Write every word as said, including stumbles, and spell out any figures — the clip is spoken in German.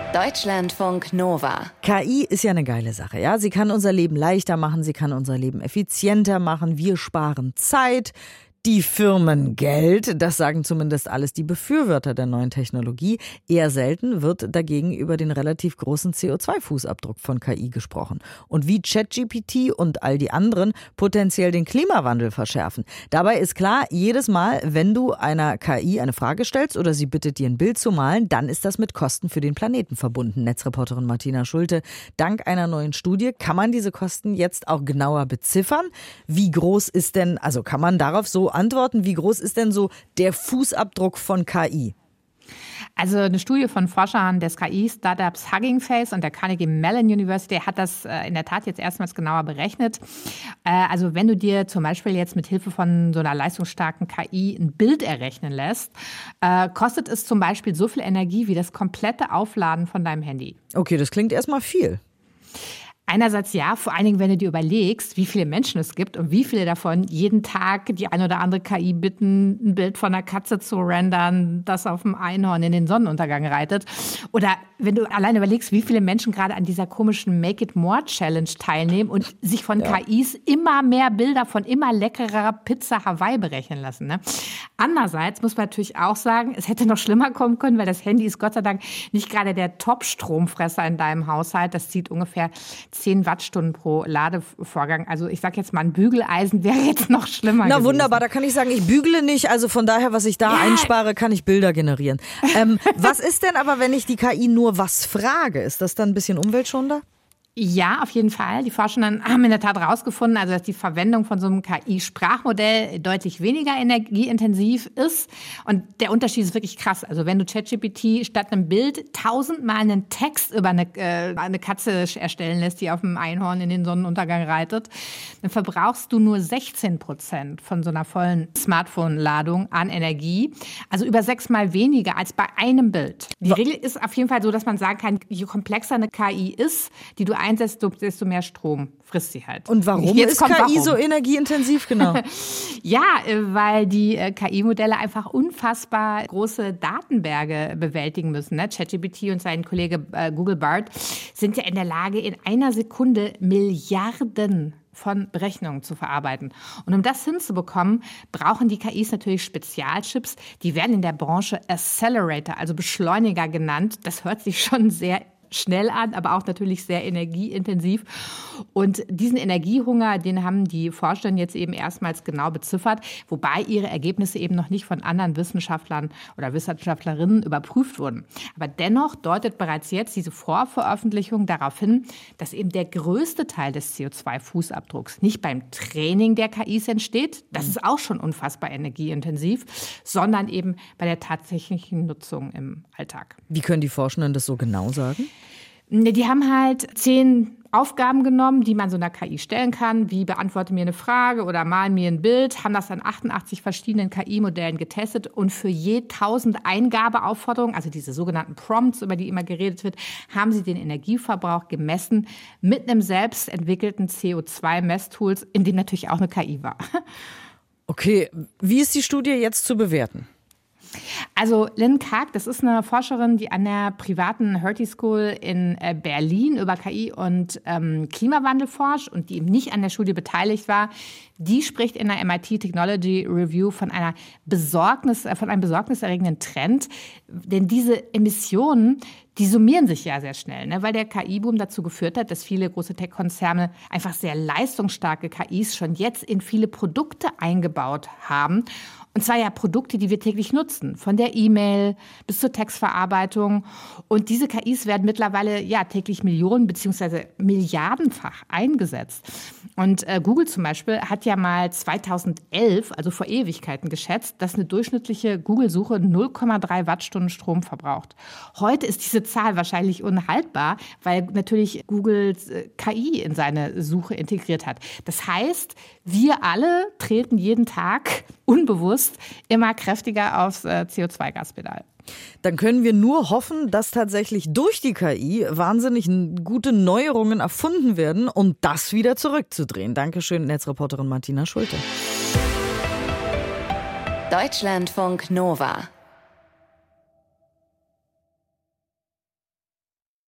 Deutschlandfunk Nova. K I ist ja eine geile Sache, ja. Sie kann unser Leben leichter machen, sie kann unser Leben effizienter machen. Wir sparen Zeit. Die Firmen Geld, das sagen zumindest alles die Befürworter der neuen Technologie. Eher selten wird dagegen über den relativ großen C O zwei Fußabdruck von K I gesprochen. Und wie ChatGPT und all die anderen potenziell den Klimawandel verschärfen. Dabei ist klar, jedes Mal, wenn du einer K I eine Frage stellst oder sie bittet dir ein Bild zu malen, dann ist das mit Kosten für den Planeten verbunden. Netzreporterin Martina Schulte. Dank einer neuen Studie kann man diese Kosten jetzt auch genauer beziffern. Wie groß ist denn, also kann man darauf so antworten, wie groß ist denn so der Fußabdruck von K I? Also eine Studie von Forschern des K I-Startups Hugging Face und der Carnegie Mellon University hat das in der Tat jetzt erstmals genauer berechnet. Also wenn du dir zum Beispiel jetzt mit Hilfe von so einer leistungsstarken K I ein Bild errechnen lässt, kostet es zum Beispiel so viel Energie wie das komplette Aufladen von deinem Handy. Okay, das klingt erstmal viel. Einerseits ja, vor allen Dingen, wenn du dir überlegst, wie viele Menschen es gibt und wie viele davon jeden Tag die ein oder andere K I bitten, ein Bild von einer Katze zu rendern, das auf dem Einhorn in den Sonnenuntergang reitet. Oder wenn du allein überlegst, wie viele Menschen gerade an dieser komischen Make It More Challenge teilnehmen und sich von ja. K Is immer mehr Bilder von immer leckerer Pizza Hawaii berechnen lassen. Ne? Andererseits muss man natürlich auch sagen, es hätte noch schlimmer kommen können, weil das Handy ist Gott sei Dank nicht gerade der Top-Stromfresser in deinem Haushalt. Das zieht ungefähr zehn Wattstunden pro Ladevorgang. Also ich sag jetzt mal, ein Bügeleisen wäre jetzt noch schlimmer Na gewesen. Wunderbar, da kann ich sagen, ich bügele nicht. Also von daher, was ich da ja. einspare, kann ich Bilder generieren. Ähm, was ist denn aber, wenn ich die K I nur was frage? Ist das dann ein bisschen umweltschonender? Ja, auf jeden Fall. Die Forschenden haben in der Tat herausgefunden, also dass die Verwendung von so einem K I-Sprachmodell deutlich weniger energieintensiv ist. Und der Unterschied ist wirklich krass. Also wenn du ChatGPT statt einem Bild tausendmal einen Text über eine, äh, eine Katze erstellen lässt, die auf dem Einhorn in den Sonnenuntergang reitet, dann verbrauchst du nur sechzehn Prozent von so einer vollen Smartphone-Ladung an Energie. Also über sechsmal weniger als bei einem Bild. Die Regel ist auf jeden Fall so, dass man sagen kann, je komplexer eine K I ist, die du einsetzt, desto mehr Strom frisst sie halt. Und warum Jetzt ist K I warum. so energieintensiv genau? Ja, weil die K I-Modelle einfach unfassbar große Datenberge bewältigen müssen. ChatGPT und sein Kollege Google Bard sind ja in der Lage, in einer Sekunde Milliarden von Berechnungen zu verarbeiten. Und um das hinzubekommen, brauchen die K Is natürlich Spezialchips. Die werden in der Branche Accelerator, also Beschleuniger genannt. Das hört sich schon sehr schnell an, aber auch natürlich sehr energieintensiv. Und diesen Energiehunger, den haben die Forscher jetzt eben erstmals genau beziffert, wobei ihre Ergebnisse eben noch nicht von anderen Wissenschaftlern oder Wissenschaftlerinnen überprüft wurden. Aber dennoch deutet bereits jetzt diese Vorveröffentlichung darauf hin, dass eben der größte Teil des C O zwei Fußabdrucks nicht beim Training der K Is entsteht, das ist auch schon unfassbar energieintensiv, sondern eben bei der tatsächlichen Nutzung im Alltag. Wie können die Forschenden das so genau sagen? Die haben halt zehn Aufgaben genommen, die man so einer K I stellen kann, wie beantworte mir eine Frage oder mal mir ein Bild, haben das an achtundachtzig verschiedenen K I-Modellen getestet und für je tausend Eingabeaufforderungen, also diese sogenannten Prompts, über die immer geredet wird, haben sie den Energieverbrauch gemessen mit einem selbst entwickelten C O zwei Messtools, in dem natürlich auch eine K I war. Okay, wie ist die Studie jetzt zu bewerten? Also Lynn Karg, das ist eine Forscherin, die an der privaten Hertie School in Berlin über K I und ähm, Klimawandel forscht und die eben nicht an der Studie beteiligt war. Die spricht in der M I T Technology Review von einer Besorgnis, von einem besorgniserregenden Trend, denn diese Emissionen, die summieren sich ja sehr schnell, ne? Weil der K I-Boom dazu geführt hat, dass viele große Tech-Konzerne einfach sehr leistungsstarke K Is schon jetzt in viele Produkte eingebaut haben. Und zwar ja Produkte, die wir täglich nutzen, von der E-Mail bis zur Textverarbeitung. Und diese K Is werden mittlerweile ja täglich Millionen bzw. milliardenfach eingesetzt. Und äh, Google zum Beispiel hat ja mal zweitausendelf, also vor Ewigkeiten, geschätzt, dass eine durchschnittliche Google-Suche null Komma drei Wattstunden Strom verbraucht. Heute ist diese Zahl wahrscheinlich unhaltbar, weil natürlich Google äh, K I in seine Suche integriert hat. Das heißt, wir alle treten jeden Tag unbewusst immer kräftiger aufs äh, C O zwei Gaspedal. Dann können wir nur hoffen, dass tatsächlich durch die K I wahnsinnig gute Neuerungen erfunden werden, um das wieder zurückzudrehen. Dankeschön, Netzreporterin Martina Schulte. Deutschlandfunk Nova.